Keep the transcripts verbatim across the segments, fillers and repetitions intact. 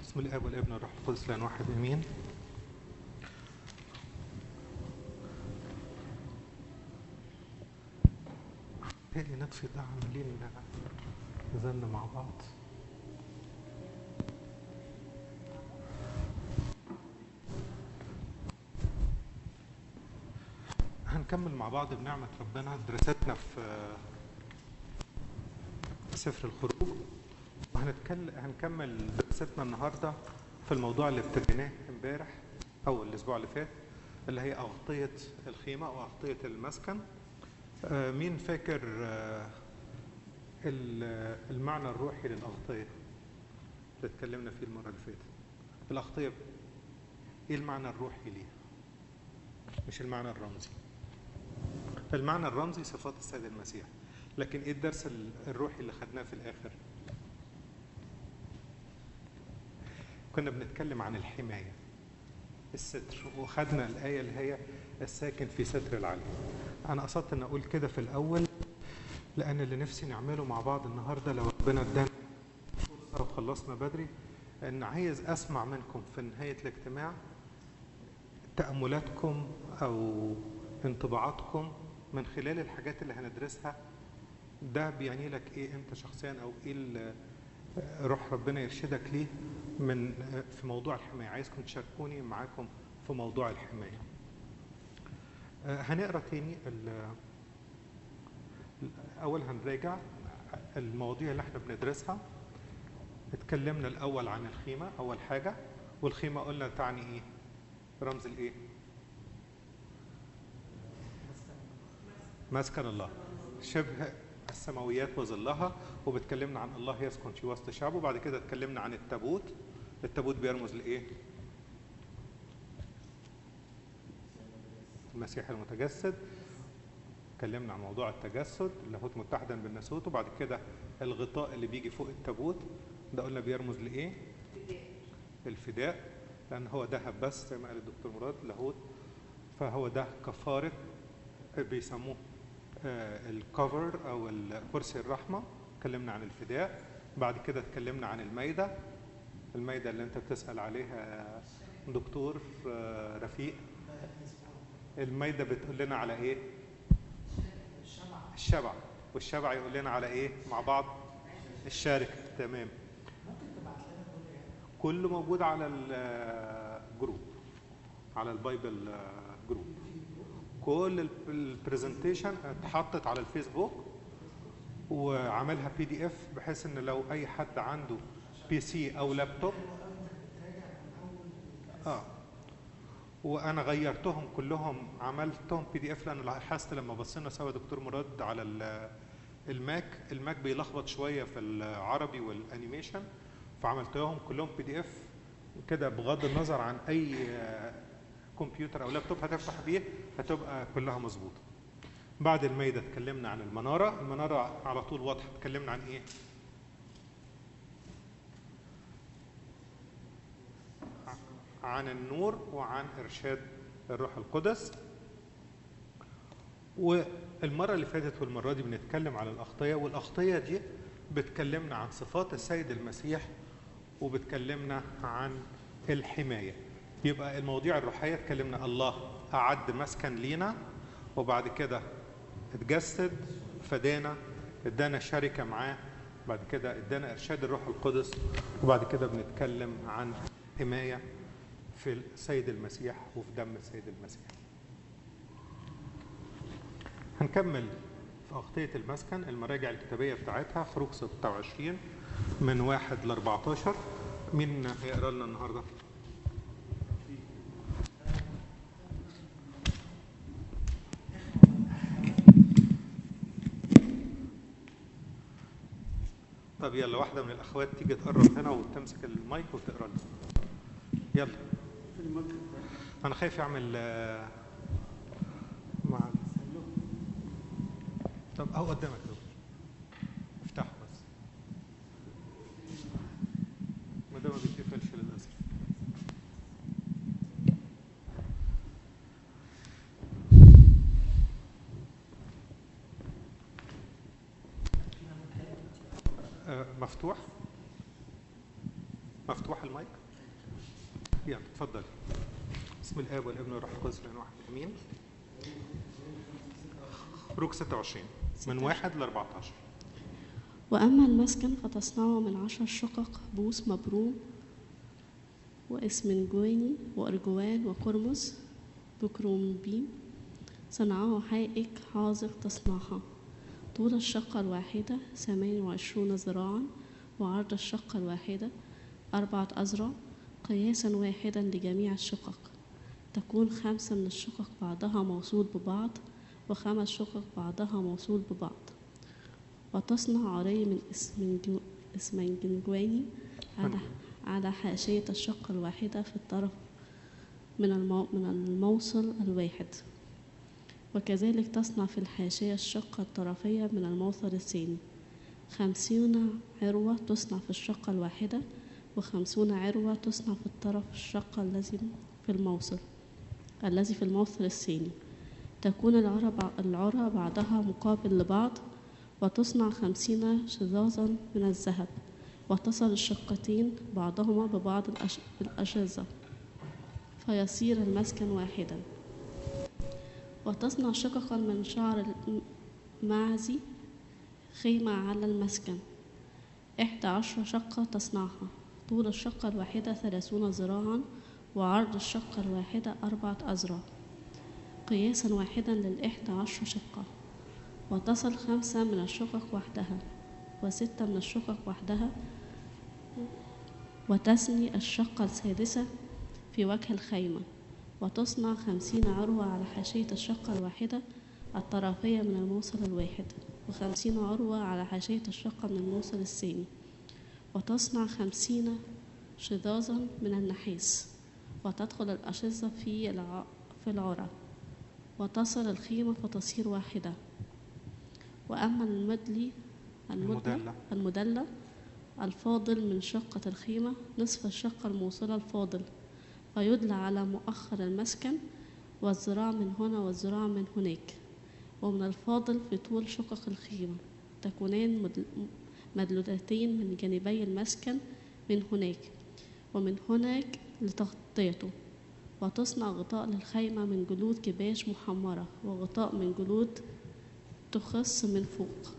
بسم الاب والابن والروح القدس الان واحد امين. تاني نطفي ده، عاملين نزلنا مع بعض. هنكمل مع بعض بنعمة ربنا دراستنا في سفر الخروج، وهنتكلم هنكمل دراستنا النهارده في الموضوع اللي ابتديناه امبارح او الاسبوع اللي فات، اللي هي أغطية الخيمة او أغطية المسكن. آه مين فاكر آه المعنى الروحي للأغطية اللي اتكلمنا فيه المرة اللي فاتت؟ الأغطية ايه المعنى الروحي ليها؟ مش المعنى الرمزي. المعنى الرمزي صفات السيد المسيح، لكن ايه الدرس الروحي اللي خدناه في الآخر؟ كنا بنتكلم عن الحماية، الستر، وخدنا الآية اللي هي الساكن في ستر العلي. أنا قصدت أن أقول كده في الأول لأن اللي نفسي نعمله مع بعض النهاردة لو ربنا ادانا فرصة وخلصنا بدري، أن عايز أسمع منكم في نهاية الاجتماع تأملاتكم أو انطباعاتكم من خلال الحاجات اللي هندرسها. ده بيعني لك إيه أنت شخصيا، أو إيه روح ربنا يرشدك ليه من في موضوع الحماية. عايزكم تشاركوني معاكم في موضوع الحماية. هنقرأ تاني الأول، هنراجع المواضيع اللي احنا بندرسها. اتكلمنا الأول عن الخيمة أول حاجة، والخيمة قلنا تعني إيه؟ رمز الإيه؟ مسكن الله، شبه السماويات وظلها، وبتكلمنا عن الله يسكن في وسط شعبه. وبعد كده اتكلمنا عن التابوت. التابوت بيرمز لإيه؟ المسيح المتجسد. اتكلمنا عن موضوع التجسد، اللاهوت متحدا بالناسوت. وبعد كده الغطاء اللي بيجي فوق التابوت ده قلنا بيرمز لإيه؟ الفداء، لأن هو ذهب بس زي ما قال الدكتور مراد لاهوت، فهو ده كفارة، بيسموه آه الكفر أو كرسي الرحمة. اتكلمنا عن الفداء. بعد كده اتكلمنا عن المائدة. المائدة اللي أنت بتسأل عليها دكتور آه رفيق، المائدة بتقول لنا على إيه؟ الشبع. والشبع يقول لنا على إيه مع بعض؟ الشاركة. تمام. كله موجود على الجروب، على البايبل جروب. كل البرزنتيشن اتحطت على الفيسبوك وعملها بي دي اف، بحيث ان لو اي حد عنده بي سي او لابتوب اه وانا غيرتهم كلهم، عملتهم بي دي اف، لان لاحظت لما بصينا سوا دكتور مراد على الماك الماك بيلخبط شويه في العربي والانيميشن، فعملتهم كلهم بي دي اف كده، بغض النظر عن اي كمبيوتر او لابتوب هتفتح بيه هتبقى كلها مظبوطه. بعد المائدة اتكلمنا عن المنارة. المنارة على طول واضحة. اتكلمنا عن ايه؟ عن النور وعن ارشاد الروح القدس. والمرة اللي فاتت والمرة دي بنتكلم عن الأغطية، والأغطية دي بتكلمنا عن صفات السيد المسيح وبتكلمنا عن الحماية. يبقى المواضيع الروحية اتكلمنا الله أعد مسكن لينا، وبعد كده اتجسد فدانا، ادانا شركة معاه، بعد كده ادانا ارشاد الروح القدس، وبعد كده بنتكلم عن حماية في السيد المسيح وفي دم السيد المسيح. هنكمل في أغطية المسكن. المراجع الكتابية بتاعتها خروج ستة وعشرين من واحد ل أربعتاشر. مين هيقرا لنا النهارده؟ طب يلا واحدة من الأخوات تيجي تقرب هنا وتمسك المايك وتقرا لنا. يلا. أنا خايف أعمل مع طب أهو قدامك دول، افتحه بس، ما ده ما بيتقفلش للأسف. آه مفتوح؟ مفتوح المايك؟ يلا اتفضل. بسم الاب والابن والروح القدس الان واحد امين. خروج ستة وعشرين من واحد ل أربعة عشر. وأما المسكن فتصنعه من عشر شقق بوس مبروم وإسمنجواني وأرجوان وقرمز بكرومبيم، صنعه حائك حاذق تصنعها. طول الشقة الواحدة ثمانية وعشرون ذراعا، وعرض الشقة الواحدة أربعة أذرع، قياسا واحدا لجميع الشقق. تكون خمسة من الشقق بعضها موصول ببعض، وخمس شقق بعضها موصول ببعض. وتصنع عري من إسمنجواني على على حاشية الشقة الواحدة في الطرف من المو من الموصل الواحد. وكذلك تصنع في الحاشية الشقة الطرفية من الموصل الثاني. خمسين عروة تصنع في الشقة الواحدة، وخمسون عروة تصنع في الطرف الشقة الذي في الموصل الذي في الموصل الثاني. تكون العرى بعضها مقابل لبعض، وتصنع خمسين شظاظا من الذهب، وتصل الشقتين بعضهما ببعض الأشظة، فيصير المسكن واحدا. وتصنع شققا من شعر المعز خيمة على المسكن، إحدى عشر شقة تصنعها. طول الشقة الواحدة ثلاثون ذراعا، وعرض الشقة الواحدة أربعة أذرع، قياسا واحدا للإحدى عشر شقة. وتصل خمسة من الشقق وحدها، وستة من الشقق وحدها، وتثني الشقة السادسة في وجه الخيمة. وتصنع خمسين عروة على حاشية الشقة الواحدة الطرفية من الموصل الواحد، وخمسين عروة على حاشية الشقة من الموصل الثاني. وتصنع خمسين شظاظا من النحاس، وتدخل الأشظة في الع... في العرى، وتصل الخيمة فتصير واحدة. وأما المدلي المدلى المدلى الفاضل من شقة الخيمة نصف الشقة الموصلة الفاضل، فيدلى على مؤخر المسكن، والذراع من هنا والذراع من هناك. ومن الفاضل في طول شقق الخيمة تكونان مدلولتين من جانبي المسكن من هناك ومن هناك لتغطيته. وتصنع غطاء للخيمة من جلود كباش محمرة، وغطاء من جلود تخص من فوق.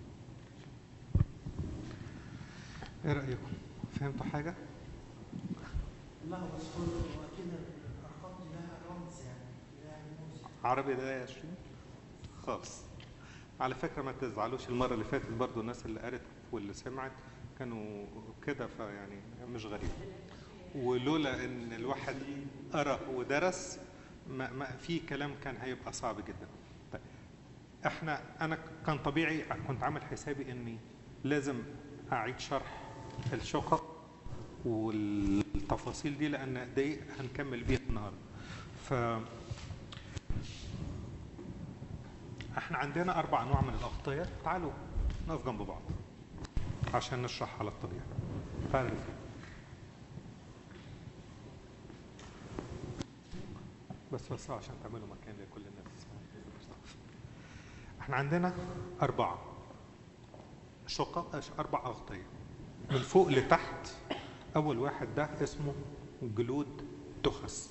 ايه رأيكم؟ فهمتوا حاجة؟ لا بس هو اكيد الارقام دي لها رمز يعني لها رموز. عربي ده يا عشرين خالص. على فكرة ما تزعلوش، المرة اللي فاتت برضو الناس اللي قرت واللي سمعت كانوا كده، فيعني مش غريب. ولولا ان الواحد قرأ ودرس ما, ما في كلام كان هيبقى صعب جدا. طيب احنا انا كان طبيعي كنت عامل حسابي اني لازم اعيد شرح الشقق والتفاصيل دي، لان دي هنكمل بيها النهارده. ف احنا عندنا اربع انواع من الاغطيه. تعالوا نقف جنب بعض عشان نشرح على الطبيعه. تعالوا بس بس عشان تعملوا مكان لكل الناس. احنا عندنا اربعه شقق، اربع اغطيه من فوق لتحت. اول واحد ده اسمه جلود تخس.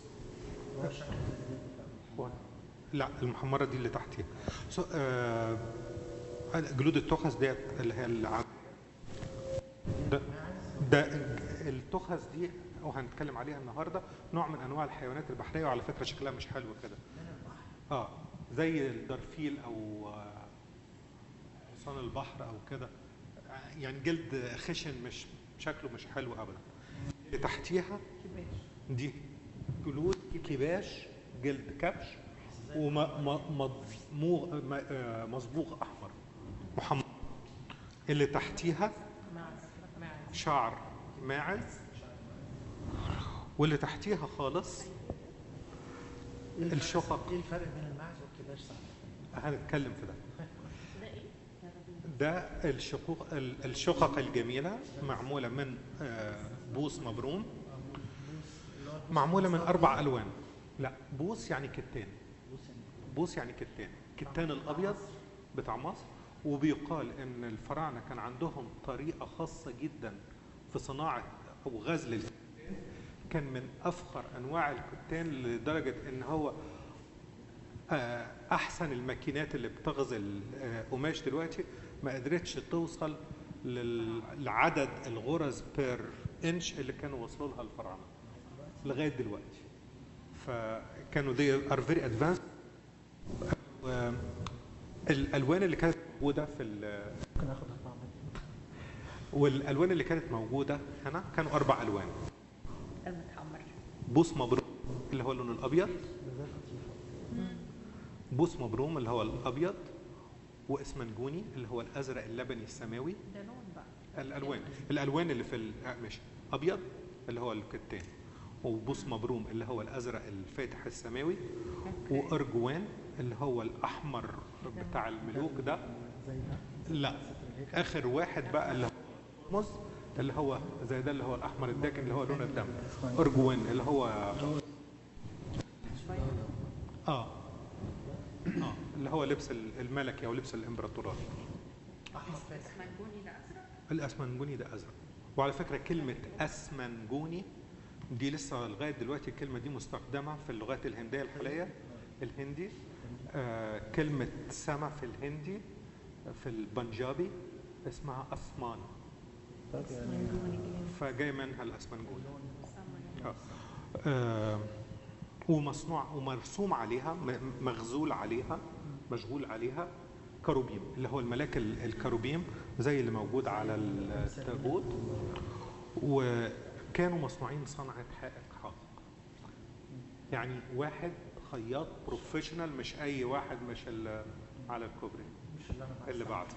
لا المحمره دي اللي تحتيها. آه جلود التخس ديت اللي هي العب. ده, ده التخس دي وهنتكلم عليها النهارده، نوع من انواع الحيوانات البحريه، وعلى فكره شكلها مش حلو كده. اه زي الدرفيل او حصان البحر او كده، يعني جلد خشن، مش شكله مش حلو ابدا. اللي تحتيها دي جلود كباش، جلد كبش ومصبوغ احمر محمر. اللي تحتيها شعر ماعز. واللي تحتيها خالص الشقق. ايه الفرق بين الماعز والكباش؟ صح هنتكلم في ده. ده الشقوق الشقق الجميله معموله من بوس مبروم، معموله من اربع الوان. لا بوس يعني كتان، بوس يعني كتان، كتان الابيض بتاع مصر. وبيقال ان الفراعنه كان عندهم طريقه خاصه جدا في صناعه او غزل الكتان كان من افخر انواع الكتان، لدرجه ان هو احسن الماكينات اللي بتغزل قماش دلوقتي ما قدرتش توصل لعدد الغرز بير انش اللي كانوا وصلوا لها الفراعنه لغايه دلوقتي. فكانوا دي ار فيري ادفانس. الالوان اللي كانت موجوده في ممكن اخد اربعه منهم. والالوان اللي كانت موجوده هنا كانوا اربع الوان. المتحمر، بوص مبروم اللي هو اللون الابيض، بوص مبروم اللي هو الابيض، واسمنجوني اللي هو الازرق اللبني السماوي. ده لون بقى. الالوان الالوان اللي في ماشي، ابيض اللي هو الكتان، وبوص مبروم اللي هو الازرق الفاتح السماوي، وارجوان اللي هو الاحمر بتاع الملوك ده. زي ده. لا، اخر واحد بقى اللي هو مز اللي هو زي ده اللي هو الاحمر الداكن اللي هو لون الدم. ارجوان اللي هو اه اه اللي هو لبس الملكي او لبس الامبراطورات. احمر فاتح. اسمنجوني ده ازرق. الاسمنجوني ده ازرق. وعلى فكره كلمه اسمنجوني دي لسه لغايه دلوقتي الكلمه دي مستخدمه في اللغات الهنديه الحاليه، الهندي. آه كلمه سما في الهندي في البنجابي اسمها اسمان، فجاي منها الاسمنجوني. آه. آه ومصنوع ومرسوم عليها، مغزول عليها، مشغول عليها كروبيم اللي هو الملاك الكروبيم زي اللي موجود على التابوت. وكانوا مصنوعين صنعة حائق حائق، يعني واحد خياط بروفيشنال، مش اي واحد مش اللي على الكوبري مش اللي انا اللي بعده.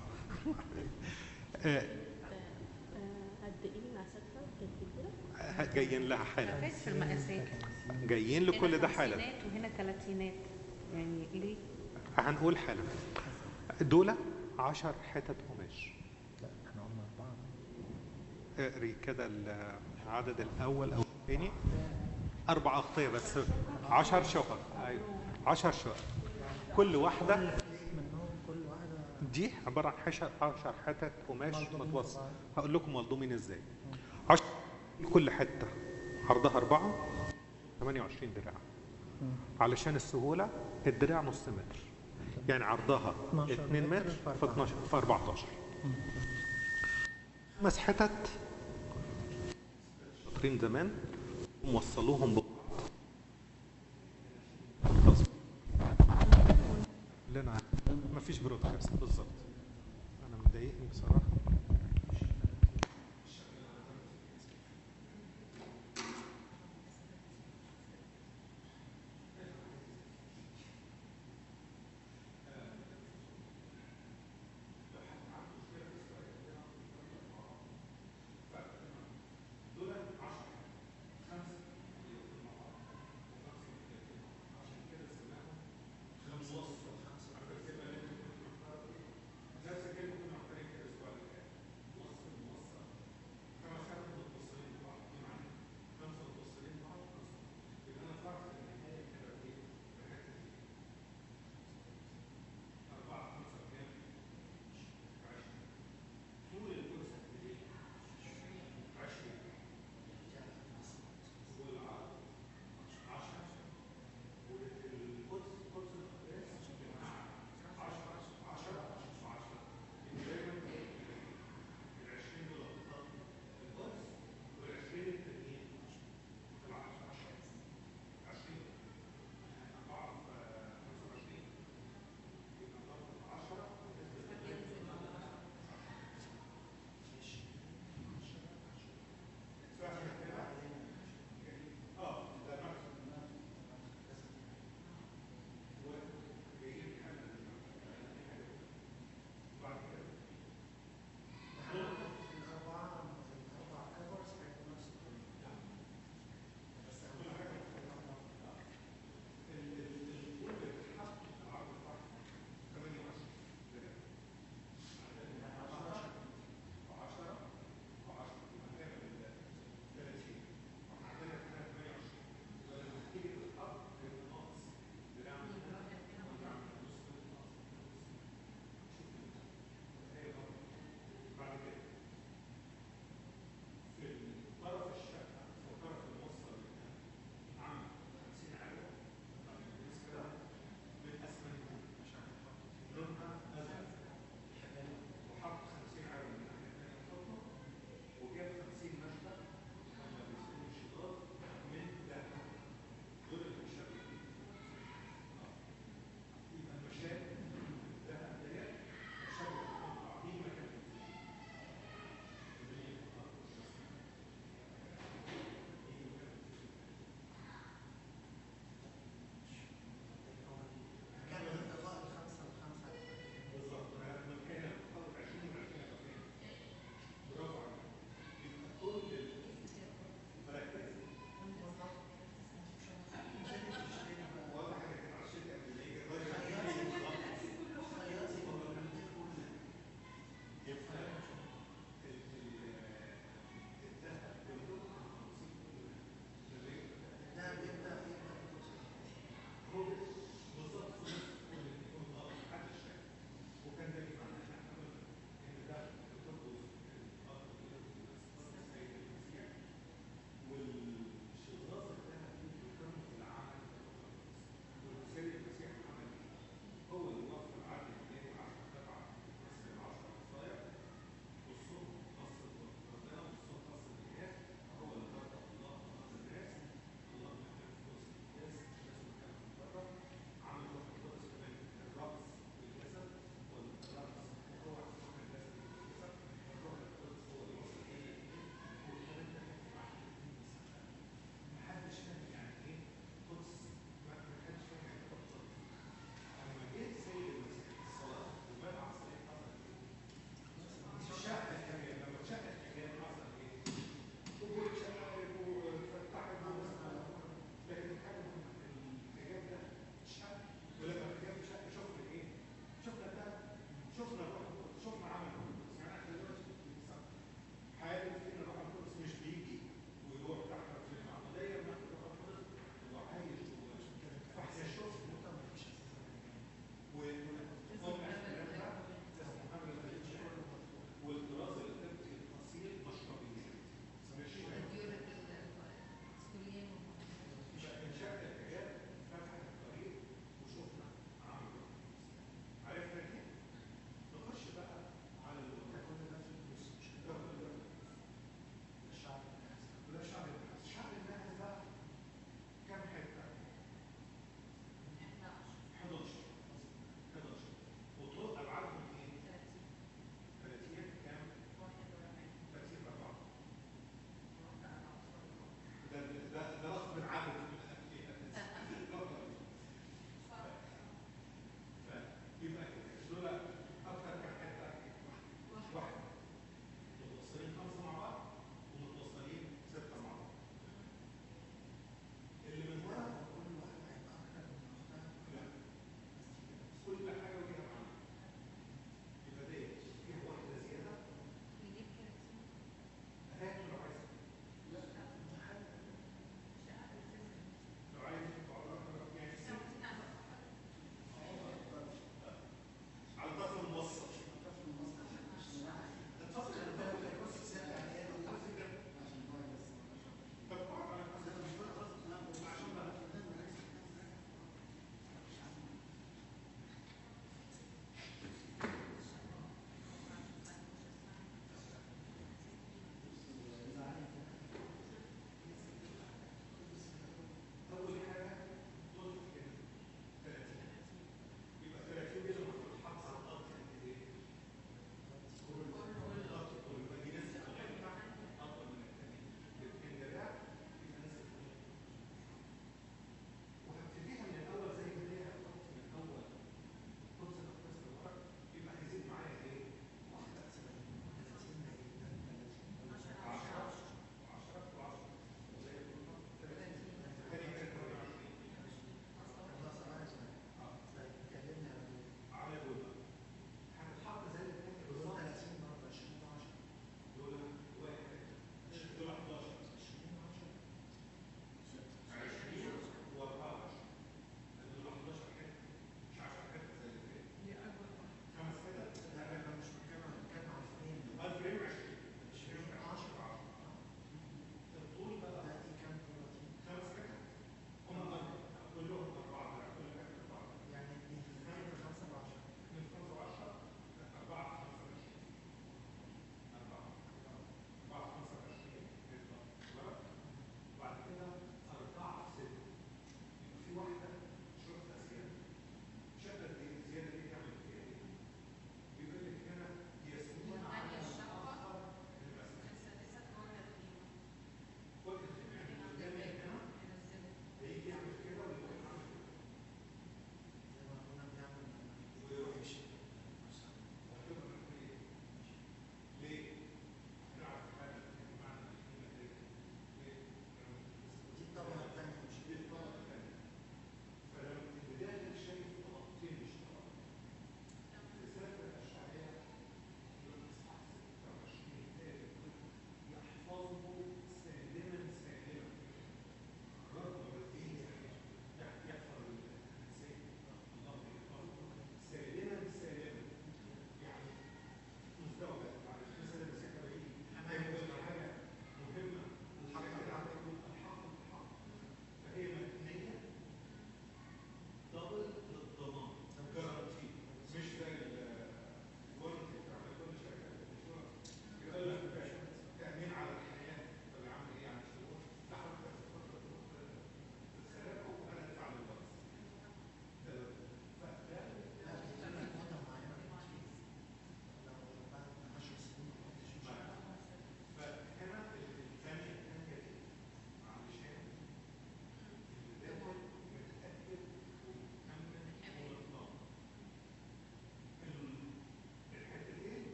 قد ايه مسافتها كانت كبيره؟ جايين لها حالا، خفيت في المقاسات. جايين لكل ده حالا. هنا خمسينات وهنا ثلاثينات، يعني ليه؟ هنقول حالا. دول عشر حتت قماش. لا احنا قلنا اربعه. اقري كده العدد الاول او الثاني. اربع اغطيه بس، عشر شقق. ايوه عشر شقق، كل واحده منهم كل واحده دي عباره عن عشر عشر حتت قماش متوسط. هقول لكم ملضومين ازاي. عشر كل حته عرضها اربعه، ثمانية وعشرين دراع. علشان السهوله الدراع نص متر، يعني عرضها اتنين متر في اتناشر في اربعتاشر. خمس حتت شاطرين زمان موصلوهم ببعض. لنا مفيش برودكاست بالظبط. انا مضايقني بصراحه.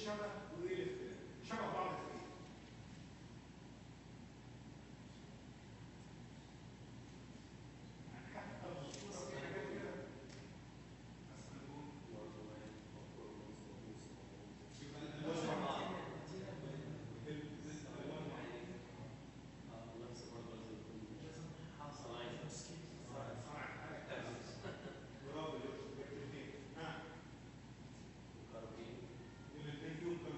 الشبه وايه الاختلاف؟ شبه بعض في ايه؟ برافو يا يوسف، الاثنين. ها؟ الاثنين فيهم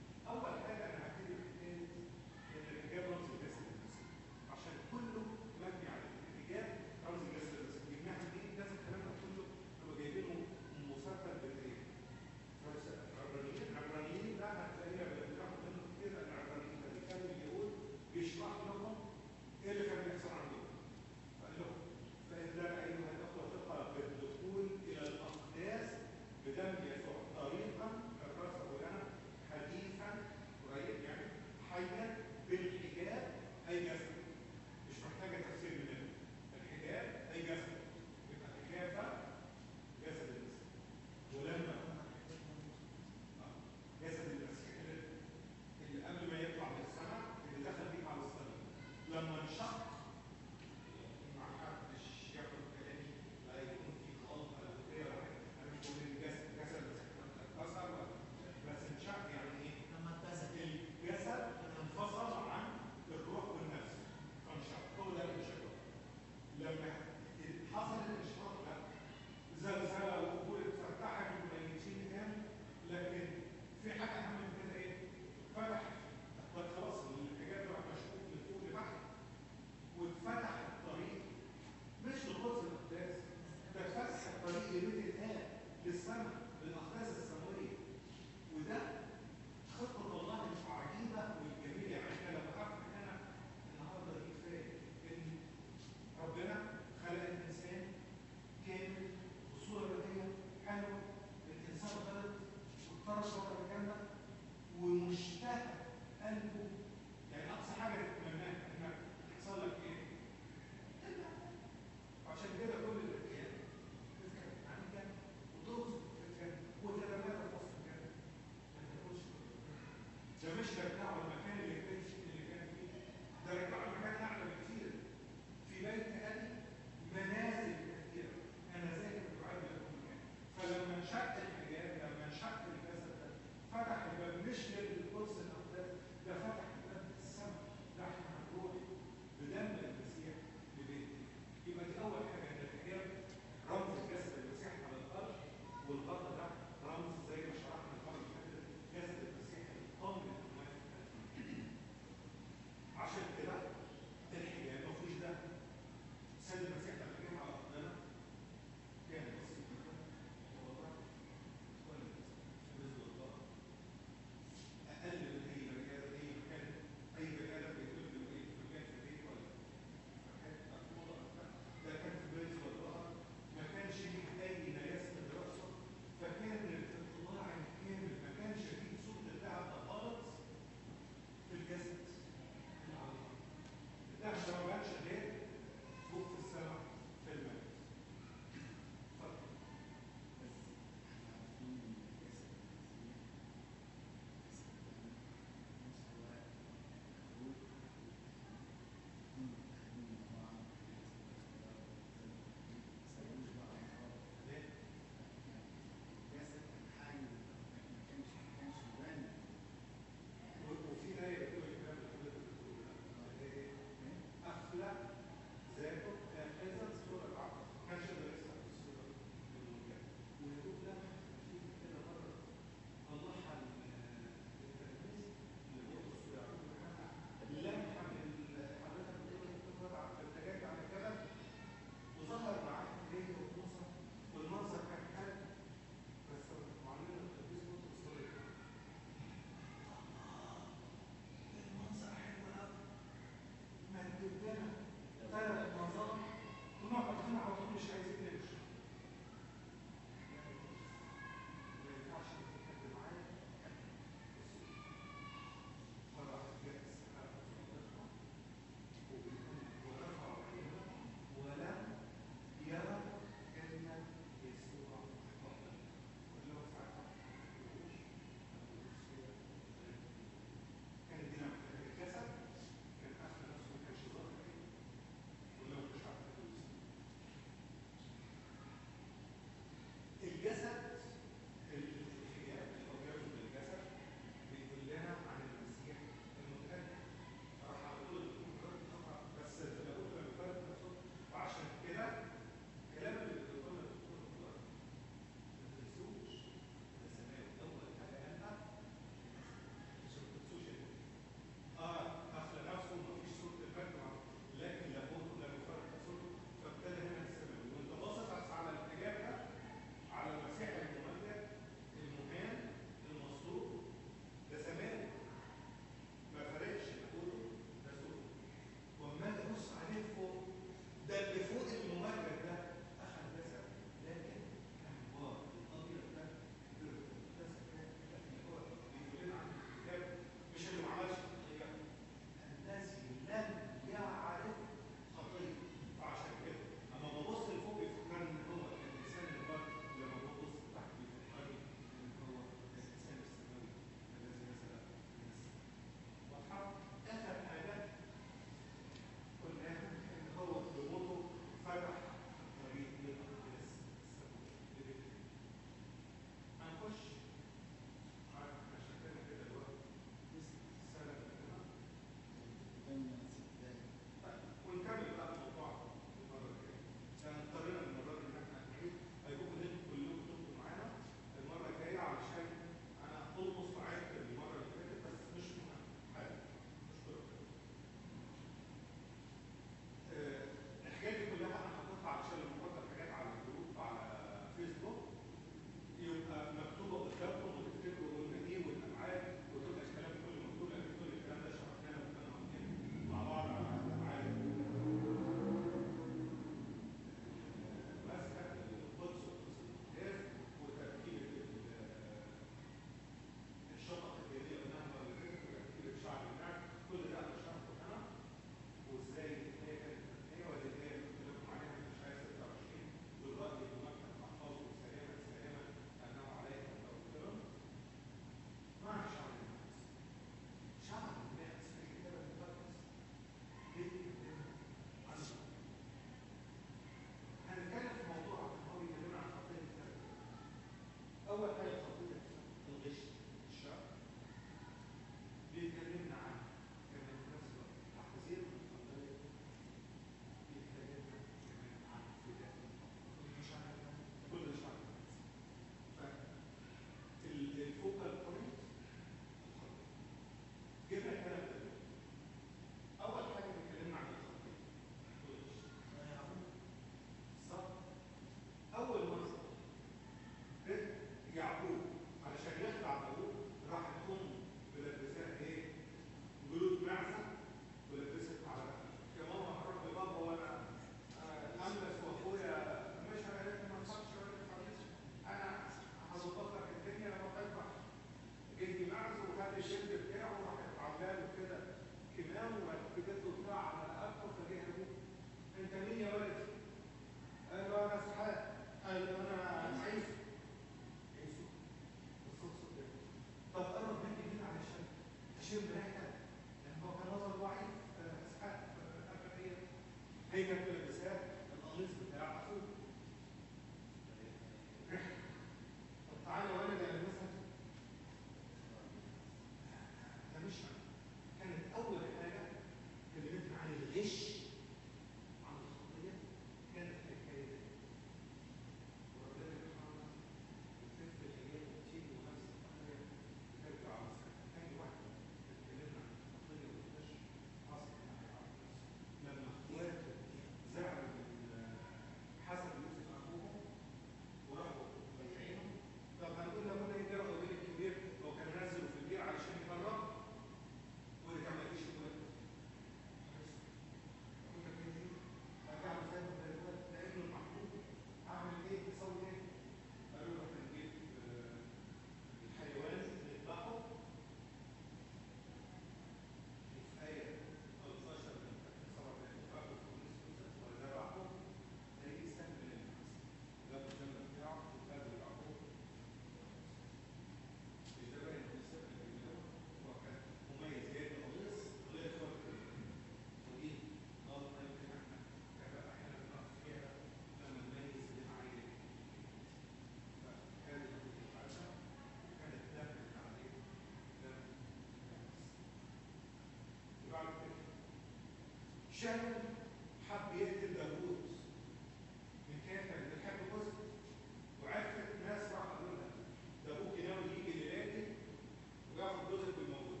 شاول حب يقتل داوود من كافر بتحب جزء، وعرفت ناس راح قالوا لها ده ابوك ناوي يجي ليلاتي وياخد جزء بالموجود.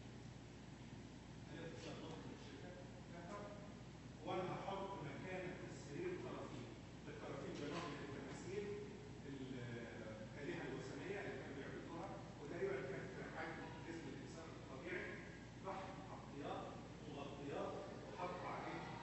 قالت تصدق الشركه؟ لا طبعا، وانا هحط مكان السرير طرفين، الطرفين ده نوع من التماثيل الالهه الوثنيه اللي كانوا بيعبدوها، وتقريبا كانت في حجم جسم الانسان الطبيعي، راح حطيات مغطيات وحط عليه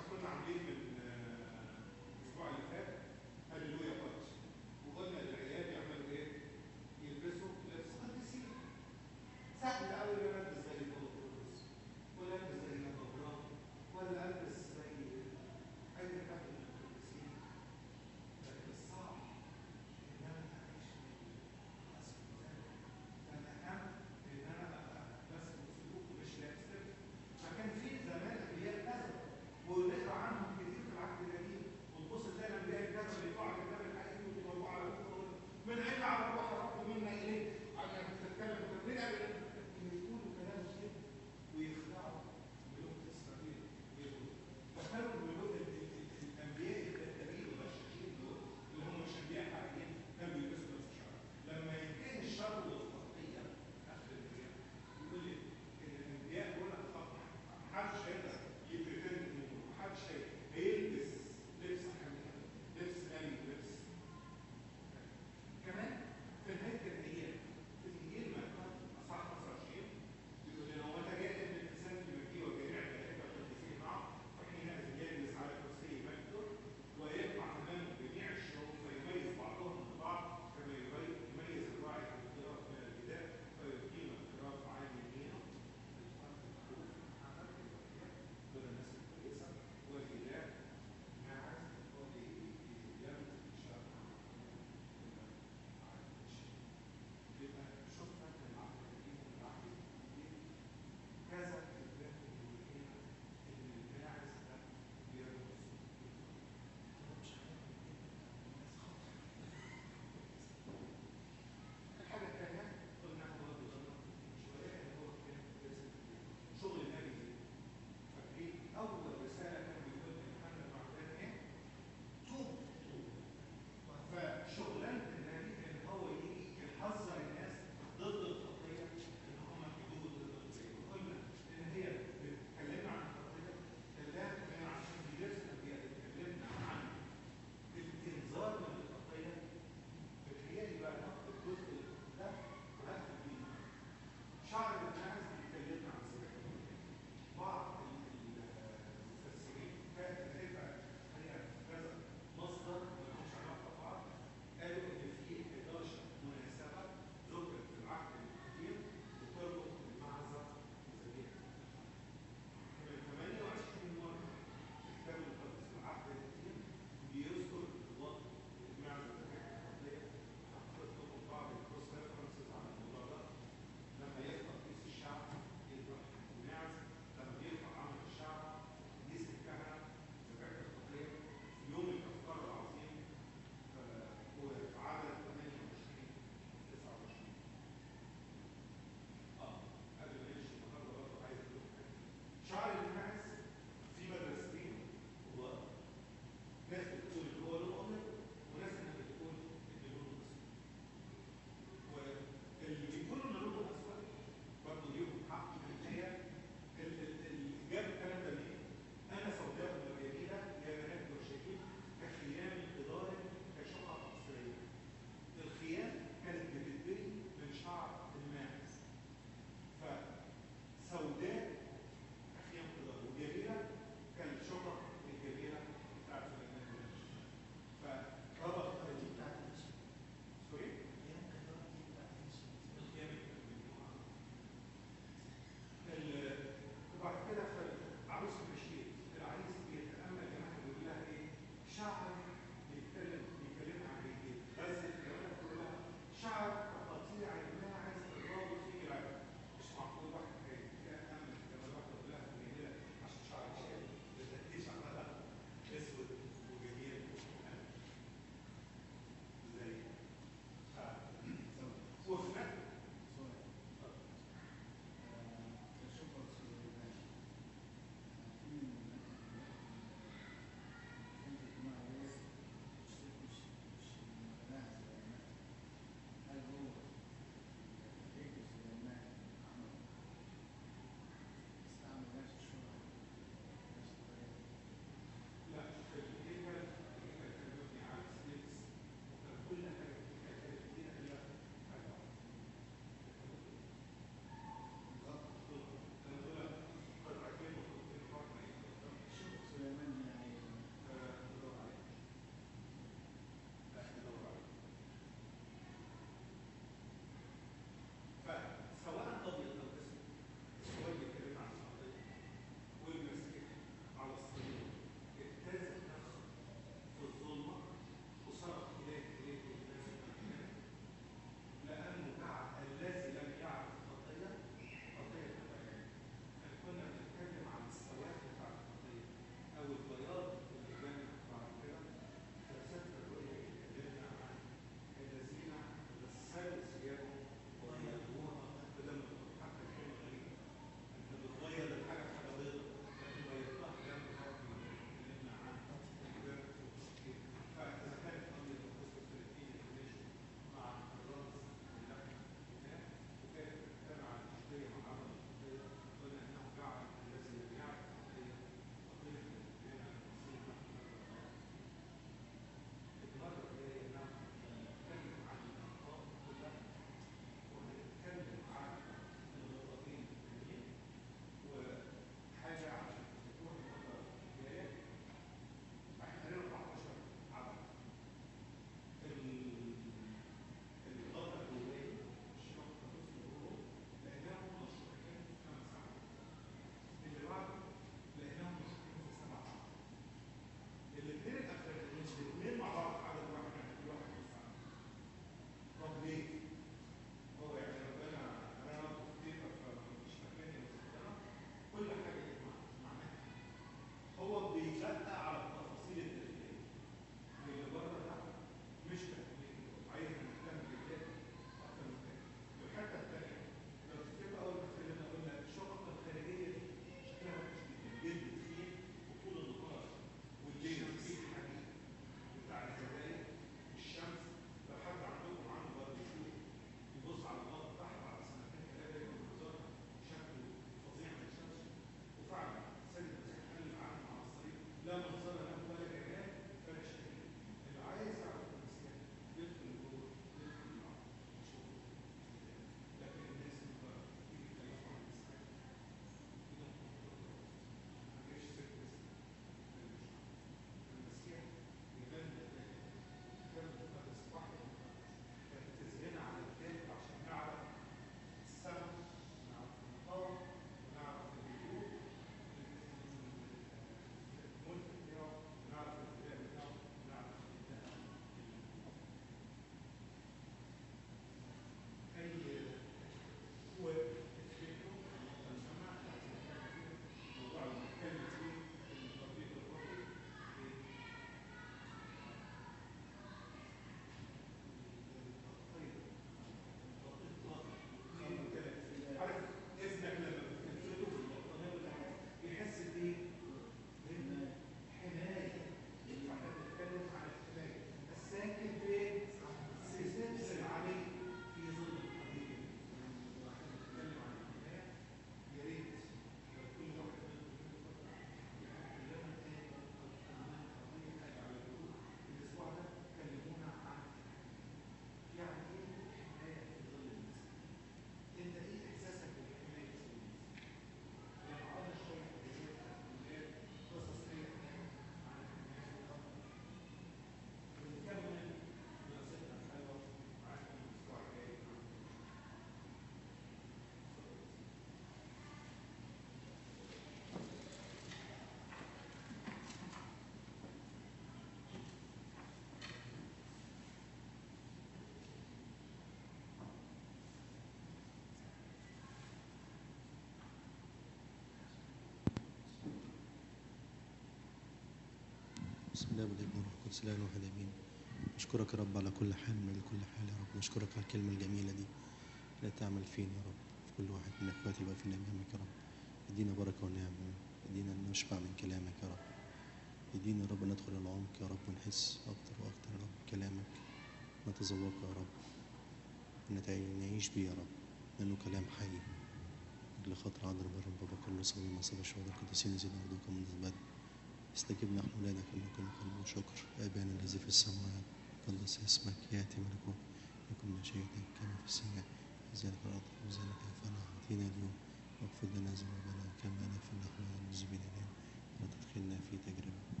الله والابن والروح القدس لا واحد امين. نشكرك يا رب على كل حال من كل حال يا رب. نشكرك على الكلمه الجميله دي اللي تعمل فينا يا رب، في كل واحد من اخواتي اللي واقفين امامك يا رب. ادينا بركه ونعمه، ادينا ان نشبع من كلامك يا رب. ادينا يا رب ندخل العمق يا رب ونحس اكتر واكتر يا رب كلامك، نتذوقه يا رب، نعيش بيه يا رب، لانه كلام حي. اللي خاطر عذر بر بابا كله صلي مصاب الشهداء القديسين الذين يرضوكم من الزباد. استجبنا نحن ولادك ونكون قلب وشكر. ابانا الذي في السماوات قدس اسمك، ياتي ملكوت، يكن مشيئتك كما في السماء كذلك على الارض. وذلك فانا اعطينا اليوم واغفر لنا ذنوبنا كما نغفر نحن للمذنبين الينا، ولا تدخلنا في تجربه